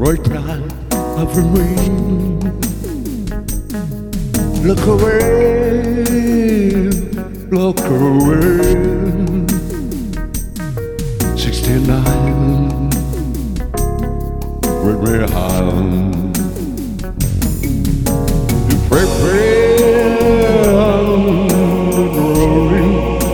Right now, over me. Look away, look away. 69, with me hand. You pray, glory.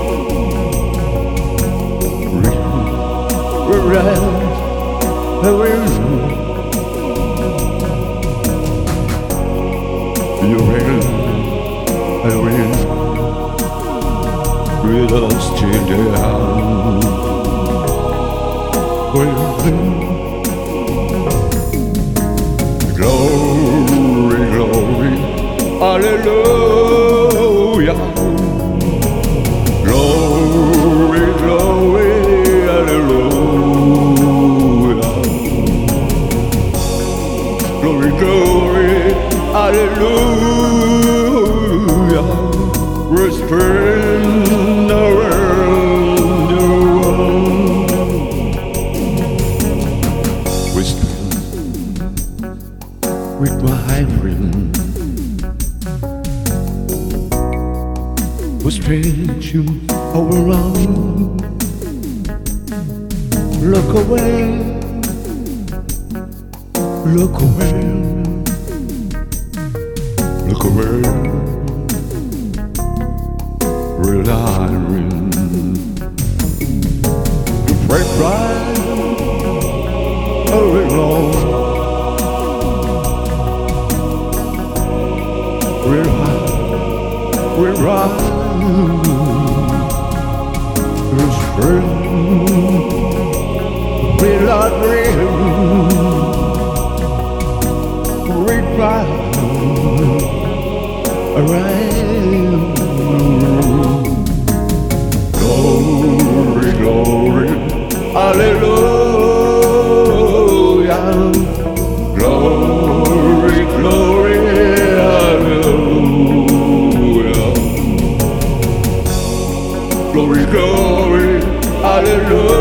You will, with us in the hand. Glory, glory, hallelujah. Glory, glory, hallelujah. Glory, glory, hallelujah. Whispering around the world. Whispering with my friend. Whispering you all around. Look away, look away, look away. Relying to break right along. We're right. We're spring. We're not real. We're right. Around. Glory, glory, hallelujah. Glory, glory, hallelujah. Glory, glory, hallelujah.